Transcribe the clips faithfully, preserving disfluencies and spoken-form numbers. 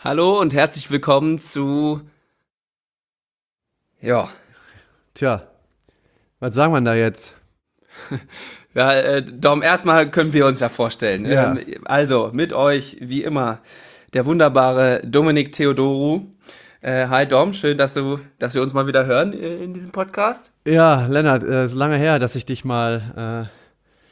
Hallo und herzlich willkommen zu, ja, Tja, was sagen wir da jetzt? ja äh, Dom, erstmal können wir uns ja vorstellen. Ähm, Ja, also, mit euch, wie immer, der wunderbare Dominik Theodoru. Äh, hi Dom, schön, dass du, dass wir uns mal wieder hören äh, in diesem Podcast. ja, Lennart, es ist lange her, dass ich dich mal äh,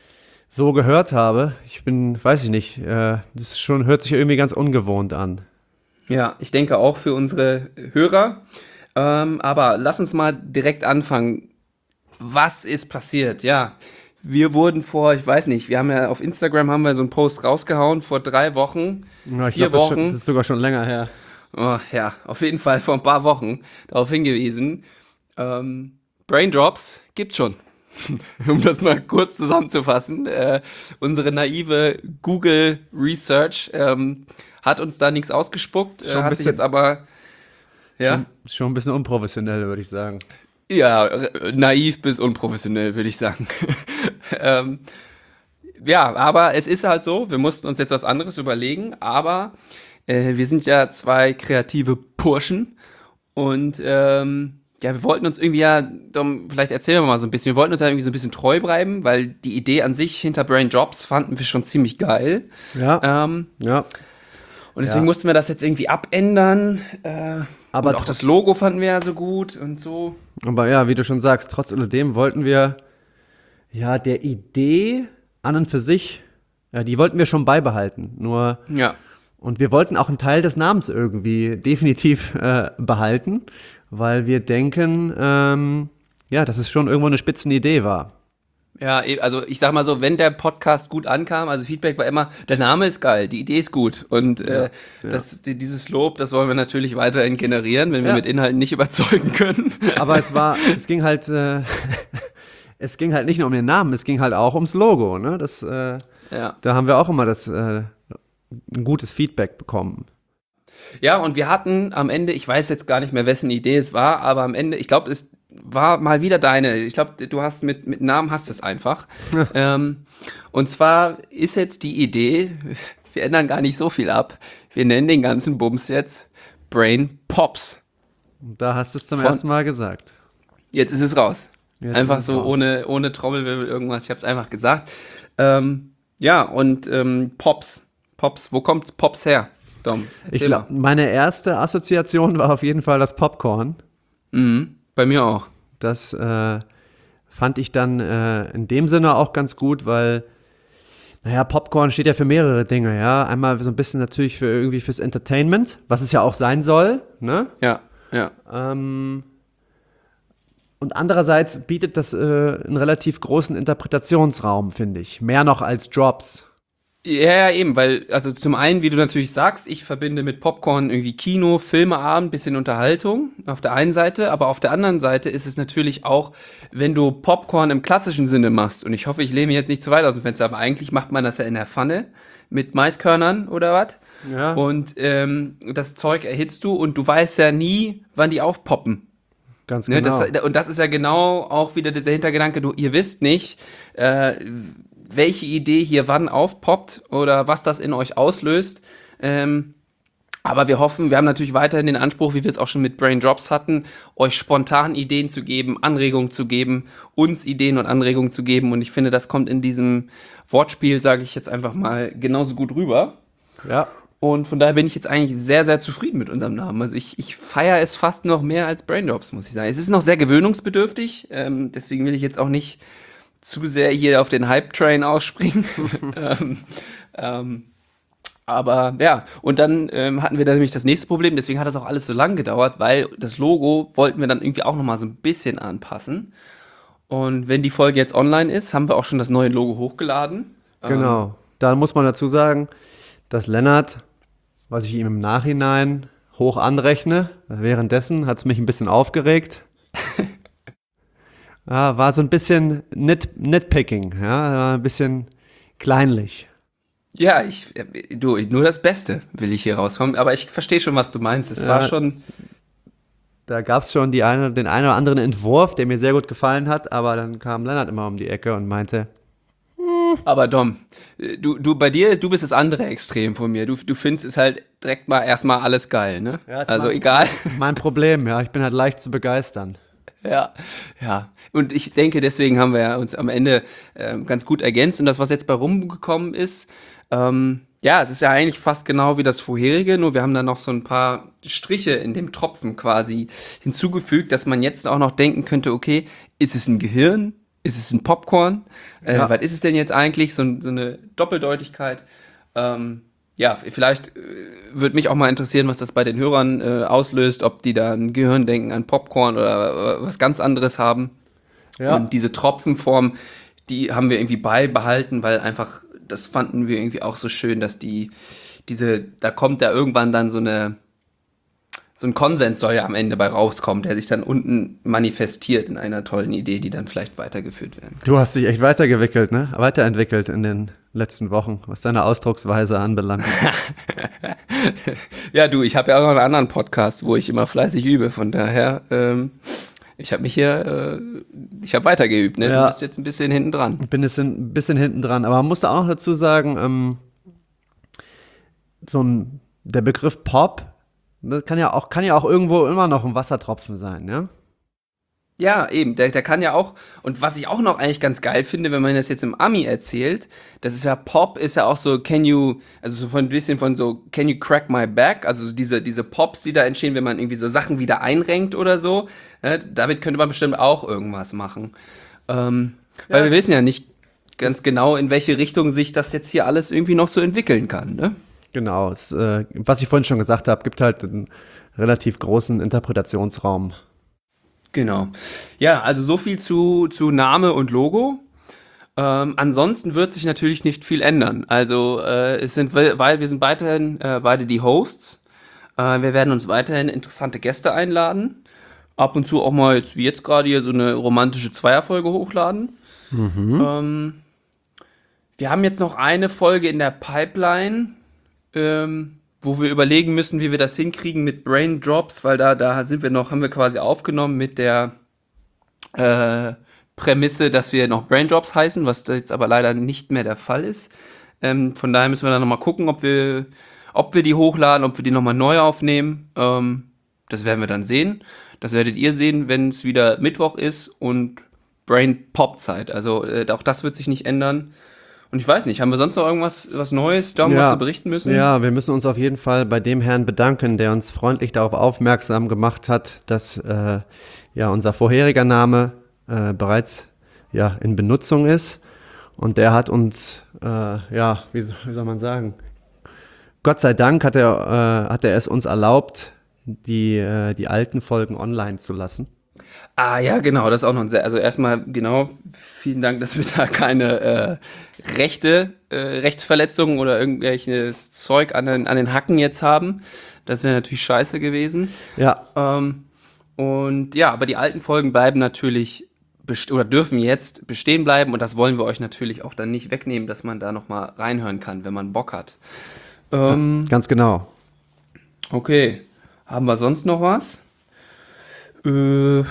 so gehört habe. Ich bin, weiß ich nicht, äh, das ist schon hört sich irgendwie ganz ungewohnt an. Ja, ich denke auch für unsere Hörer. Ähm, aber lass uns mal direkt anfangen. Was ist passiert? Ja, wir wurden vor, ich weiß nicht, wir haben ja auf Instagram haben wir so einen Post rausgehauen vor drei Wochen, Ja, ich vier glaube, das, ist schon- das Wochen. ist sogar schon länger her. Oh, ja, auf jeden Fall vor ein paar Wochen darauf hingewiesen. Ähm, Braindrops gibt schon. Um das mal kurz zusammenzufassen. Äh, unsere naive Google Research ähm, hat uns da nichts ausgespuckt, äh, Schon ein hat sich jetzt bisschen, aber, ja, schon, schon ein bisschen unprofessionell, würde ich sagen. ja, äh, naiv bis unprofessionell, würde ich sagen. ähm, ja, aber es ist halt so, wir mussten uns jetzt was anderes überlegen, aber äh, wir sind ja zwei kreative Burschen und ähm, ja, wir wollten uns irgendwie ja, Dom, vielleicht erzählen wir mal so ein bisschen, wir wollten uns ja irgendwie so ein bisschen treu bleiben, weil die Idee an sich hinter Brain Jobs fanden wir schon ziemlich geil. Ja, Ähm, ja, und deswegen ja. mussten wir das jetzt irgendwie abändern. Äh, Aber, und auch tr das Logo fanden wir ja so gut und so. aber ja, wie du schon sagst, trotz alledem wollten wir ja der Idee an und für sich, ja, die wollten wir schon beibehalten. Nur Ja. Und wir wollten auch einen Teil des Namens irgendwie definitiv äh, behalten, weil wir denken, ähm, ja, dass es schon irgendwo eine Spitzenidee war. Ja, eh, also ich sag mal so, wenn der Podcast gut ankam, also Feedback war immer, der Name ist geil, die Idee ist gut und Ja, äh, ja. das, die, dieses Lob, das wollen wir natürlich weiterhin generieren, wenn wir Ja, mit Inhalten nicht überzeugen können. aber es war, es ging halt, äh, es ging halt nicht nur um den Namen, es ging halt auch ums Logo, ne? Das, äh, Ja. da haben wir auch immer das, äh, ein gutes Feedback bekommen. Ja, und wir hatten am Ende, ich weiß jetzt gar nicht mehr, wessen Idee es war, aber am Ende, ich glaube, es war mal wieder deine. Ich glaube, du hast mit, mit Namen hast es einfach. ähm, und zwar ist jetzt die Idee, wir ändern gar nicht so viel ab. Wir nennen den ganzen Bums jetzt Brain Pops. Und da hast du es zum Von, ersten Mal gesagt. Jetzt ist es raus. Jetzt ist Einfach es so raus. ohne, ohne Trommelwirbel irgendwas. Ich habe es einfach gesagt. Ähm, ja, und ähm, Pops. Pops, wo kommt Pops her? Dom, Ich erzähl glaube, mal. meine erste Assoziation war auf jeden Fall das Popcorn. Mhm, bei mir auch. Das äh, fand ich dann äh, in dem Sinne auch ganz gut, weil, naja, Popcorn steht ja für mehrere Dinge, ja. Einmal so ein bisschen natürlich für irgendwie fürs Entertainment, was es ja auch sein soll, ne? Ja, ja. Ähm, und andererseits bietet das äh, einen relativ großen Interpretationsraum, finde ich. Mehr noch als Drops. Ja, ja, eben, weil, also zum einen, wie du natürlich sagst, ich verbinde mit Popcorn irgendwie Kino, Filmeabend, bisschen Unterhaltung auf der einen Seite, aber auf der anderen Seite ist es natürlich auch, wenn du Popcorn im klassischen Sinne machst, und ich hoffe, ich lehne mich jetzt nicht zu weit aus dem Fenster, aber eigentlich macht man das ja in der Pfanne mit Maiskörnern oder was? Ja, Und ähm, das Zeug erhitzt du und du weißt ja nie, wann die aufpoppen. ganz Ne, das, genau. und das ist ja genau auch wieder dieser Hintergedanke, du, ihr wisst nicht, äh, welche Idee hier wann aufpoppt oder was das in euch auslöst. Ähm, aber wir hoffen, wir haben natürlich weiterhin den Anspruch, wie wir es auch schon mit Brain Drops hatten, euch spontan Ideen zu geben, Anregungen zu geben, uns Ideen und Anregungen zu geben. Und ich finde, das kommt in diesem Wortspiel, sage ich jetzt einfach mal, genauso gut rüber. Ja, Und von daher bin ich jetzt eigentlich sehr, sehr zufrieden mit unserem Namen. Also ich, ich feiere es fast noch mehr als Braindrops, muss ich sagen. Es ist noch sehr gewöhnungsbedürftig, ähm, deswegen will ich jetzt auch nicht zu sehr hier auf den Hype-Train ausspringen. ähm, ähm, aber ja, und dann ähm, hatten wir da nämlich das nächste Problem, deswegen hat das auch alles so lang gedauert, weil das Logo wollten wir dann irgendwie auch noch mal so ein bisschen anpassen. Und wenn die Folge jetzt online ist, haben wir auch schon das neue Logo hochgeladen. Ähm, genau. Da muss man dazu sagen, dass Lennart, was ich ihm im Nachhinein hoch anrechne, währenddessen hat es mich ein bisschen aufgeregt. Ja, war so ein bisschen nit, nitpicking, ja, war ein bisschen kleinlich. Ja, ich, äh, du, nur das Beste will ich hier rauskommen, aber ich verstehe schon, was du meinst. Es war Ja, schon, da gab es schon die eine, den einen oder anderen Entwurf, der mir sehr gut gefallen hat, aber dann kam Lennart immer um die Ecke und meinte, Aber Dom, du, du bei dir, du bist das andere Extrem von mir. Du, du findest es halt direkt mal erstmal alles geil, ne? Ja, ist also mein, egal. Mein Problem, ja. Ich bin halt leicht zu begeistern. Ja, ja. Und ich denke, deswegen haben wir ja uns am Ende ähm, ganz gut ergänzt. Und das, was jetzt bei rumgekommen ist, ähm, ja, es ist ja eigentlich fast genau wie das vorherige, nur wir haben da noch so ein paar Striche in dem Tropfen quasi hinzugefügt, dass man jetzt auch noch denken könnte, okay, ist es ein Gehirn? Ist es ein Popcorn? Äh, Ja. Was ist es denn jetzt eigentlich? So, so eine Doppeldeutigkeit. Ähm, ja, vielleicht äh, würde mich auch mal interessieren, was das bei den Hörern äh, auslöst, ob die da ein Gehirn denken an Popcorn oder äh, was ganz anderes haben. Ja. Und diese Tropfenform, die haben wir irgendwie beibehalten, weil einfach, das fanden wir irgendwie auch so schön, dass die, diese, da kommt da irgendwann dann so eine, so ein Konsens soll ja am Ende bei rauskommen, der sich dann unten manifestiert in einer tollen Idee, die dann vielleicht weitergeführt werden kann. Du hast dich echt weitergewickelt, ne? Weiterentwickelt in den letzten Wochen, was deine Ausdrucksweise anbelangt. Ja, du, ich habe ja auch noch einen anderen Podcast, wo ich immer fleißig übe, von daher, ähm, ich habe mich hier, äh, ich habe weitergeübt, ne? Ja. Du bist jetzt ein bisschen hinten dran. Ich bin jetzt ein bisschen hinten dran, aber man muss da auch noch dazu sagen, ähm, so ein, der Begriff Pop, das kann ja auch, kann ja auch irgendwo immer noch ein Wassertropfen sein, ja? Ja, eben, der, der kann ja auch, und was ich auch noch eigentlich ganz geil finde, wenn man das jetzt im Ami erzählt, das ist ja Pop, ist ja auch so, can you, also so von ein bisschen von so, can you crack my back, also so diese, diese Pops, die da entstehen, wenn man irgendwie so Sachen wieder einrenkt oder so, ne, damit könnte man bestimmt auch irgendwas machen. Ähm, Ja, weil wir es- wissen ja nicht ganz genau, in welche Richtung sich das jetzt hier alles irgendwie noch so entwickeln kann, ne? Genau, es, äh, was ich vorhin schon gesagt habe, gibt halt einen relativ großen Interpretationsraum. Genau. Ja, also so viel zu, zu Name und Logo. Ähm, ansonsten wird sich natürlich nicht viel ändern. Also äh, es sind, weil wir sind weiterhin äh, beide die Hosts. Äh, wir werden uns weiterhin interessante Gäste einladen. Ab und zu auch mal, jetzt, wie jetzt gerade hier, so eine romantische Zweierfolge hochladen. Ähm, wir haben jetzt noch eine Folge in der Pipeline, ähm, wo wir überlegen müssen, wie wir das hinkriegen mit Brain Drops, weil da, da sind wir noch, haben wir quasi aufgenommen mit der äh, Prämisse, dass wir noch Brain Drops heißen, was da jetzt aber leider nicht mehr der Fall ist. Ähm, von daher müssen wir dann nochmal gucken, ob wir, ob wir die hochladen, ob wir die nochmal neu aufnehmen. Ähm, das werden wir dann sehen. Das werdet ihr sehen, wenn es wieder Mittwoch ist und Brain Pop Zeit. Also äh, auch das wird sich nicht ändern. Und ich weiß nicht, haben wir sonst noch irgendwas was Neues, Dom, was wir berichten müssen? Ja, wir müssen uns auf jeden Fall bei dem Herrn bedanken, der uns freundlich darauf aufmerksam gemacht hat, dass äh, ja unser vorheriger Name äh, bereits ja in Benutzung ist. Und der hat uns, äh, ja, wie, so- wie soll man sagen, Gott sei Dank hat er, äh, hat er es uns erlaubt, die, äh, die alten Folgen online zu lassen. Ah ja, genau, das ist auch noch ein sehr, also erstmal genau, vielen Dank, dass wir da keine äh, Rechte, äh, Rechtsverletzungen oder irgendwelches Zeug an den, an den Hacken jetzt haben. Das wäre natürlich scheiße gewesen. Ja, Ähm, und ja, aber die alten Folgen bleiben natürlich best- oder dürfen jetzt bestehen bleiben und das wollen wir euch natürlich auch dann nicht wegnehmen, dass man da nochmal reinhören kann, wenn man Bock hat. Ähm, ganz genau. okay, haben wir sonst noch was? Äh,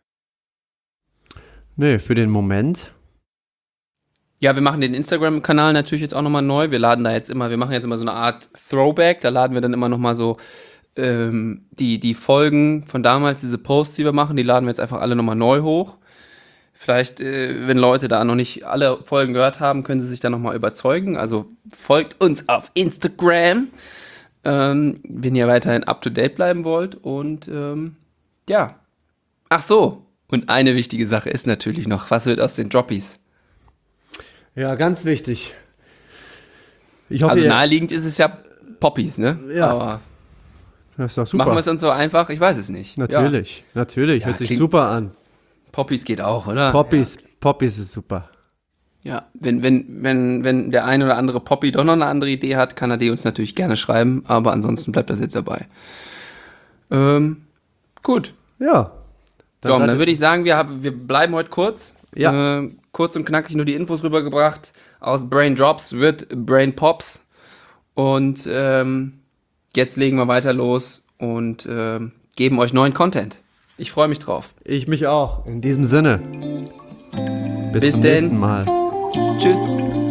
Nee, für den Moment. Ja, wir machen den Instagram-Kanal natürlich jetzt auch nochmal neu. Wir laden da jetzt immer, wir machen jetzt immer so eine Art Throwback. Da laden wir dann immer nochmal so ähm, die, die Folgen von damals, diese Posts, die wir machen, die laden wir jetzt einfach alle nochmal neu hoch. Vielleicht, äh, wenn Leute da noch nicht alle Folgen gehört haben, können sie sich da nochmal überzeugen. Also folgt uns auf Instagram, ähm, wenn ihr weiterhin up-to-date bleiben wollt. Und ähm, ja. Ach so. Und eine wichtige Sache ist natürlich noch, was wird aus den Droppies? Ja, ganz wichtig. Ich hoffe, Also ihr, naheliegend ist es ja Poppies, ne? Ja. Aber das ist doch super. machen wir es uns so einfach? Ich weiß es nicht. Natürlich, natürlich. Ja, Hört sich klingt- super an. Ja. Poppies geht auch, oder? Poppies, Poppies ist super. Ja, wenn, wenn, wenn, wenn der ein oder andere Poppy doch noch eine andere Idee hat, kann er die uns natürlich gerne schreiben, aber ansonsten bleibt das jetzt dabei. Ähm, gut. Ja. Dann Dom, seid dann ihr- würde ich sagen, wir, haben, wir bleiben heute kurz. Ja. Äh, kurz und knackig nur die Infos rübergebracht. Aus Brain Drops wird Brain Pops. Und ähm, jetzt legen wir weiter los und ähm, geben euch neuen Content. Ich freue mich drauf. Ich mich auch. In diesem Sinne. Bis, Bis zum denn. nächsten Mal. Tschüss.